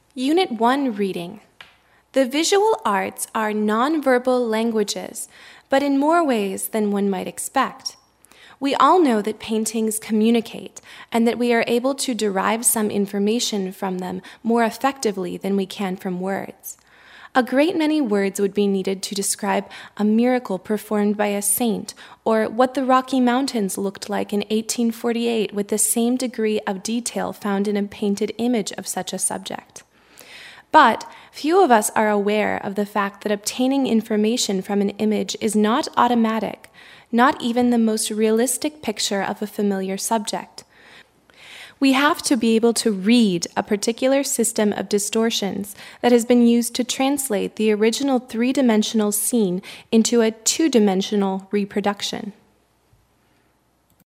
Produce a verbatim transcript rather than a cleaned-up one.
Unit one reading. The visual arts are nonverbal languages, but in more ways than one might expect. We all know that paintings communicate and that we are able to derive some information from them more effectively than we can from words. A great many words would be needed to describe a miracle performed by a saint, or what the Rocky Mountains looked like in eighteen forty-eight with the same degree of detail found in a painted image of such a subject. But few of us are aware of the fact that obtaining information from an image is not automatic, not even the most realistic picture of a familiar subject. We have to be able to read a particular system of distortions that has been used to translate the original three-dimensional scene into a two-dimensional reproduction.